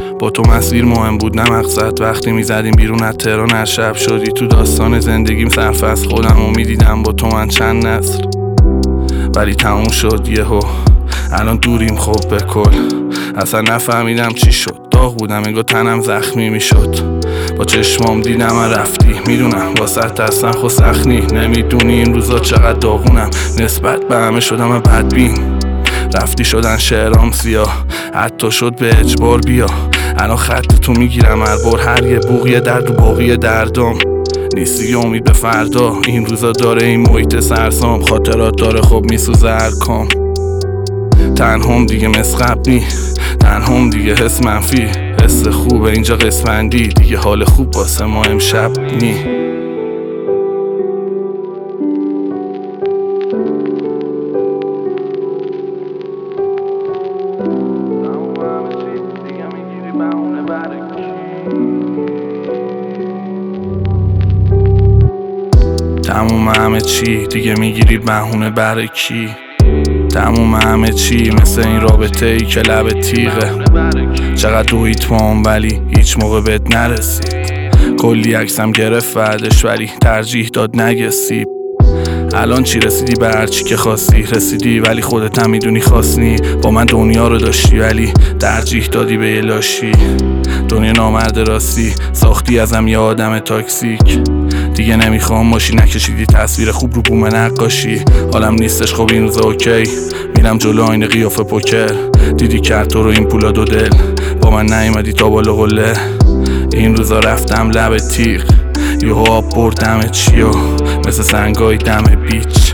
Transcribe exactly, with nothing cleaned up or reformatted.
با تو مسیر مهم بود نه مقصد. وقتی میزدیم بیرون از تهران هر شب شدی تو داستان زندگیم سرفصل. خودم رو میدیدم با تو من چند نسل، ولی تموم شد یهو. الان دوریم خب به کل، اصلا نفهمیدم چی شد. داغ بودم انگار تنم زخمی میشد. با چشمام دیدم من رفتی، میدونم واسه هستم خود سخنی. نمیدونی این روزا چقدر داغونم، نسبت به همه شدم من بدبین. رفتی شدن شعرام سیاه، حتی شد به اجبار بیا. الان خط تو میگیرم هر بار، هر یه بوق یه درد و باقی دردم. نیستی امید به فردا، این روزا داره این محیط سرسام. خاطرات داره خب میسوزه هر کام. تنهام دیگه مسخب نی، تنهام دیگه حس منفی. حس خوبه اینجا قسمندی، دیگه حال خوب واسه ما امشب نی. تموم همه چی دیگه میگیری بهونه برای کی؟ تموم همه چی مثل این رابطه ای که لب تیغه. چقدر دویت با هم ولی هیچ موقع بهت نرسید. کلی عکسم گرفت بعدش ولی ترجیح داد نگسی. الان چی رسیدی به هرچی که خواستی؟ رسیدی ولی خودت هم میدونی خواستنی. با من دنیا رو داشتی ولی ترجیح دادی به یه لاشی. دنیا نامرد راستی، ساختی ازم یه آدم تاکسیک. دیگه نمیخوام باشی، نکشیدی تصویر خوب رو بوم نقاشی. حالم نیستش خب این روزا اوکی، میرم جلو آینه قیافه پوکر. دیدی کرد تو رو این پولا دو دل، با من نیومدی تا بالا قله. این روزا رفتم لب تیغ، یهو آب بردم چیو مثل سنگای دم بیچ.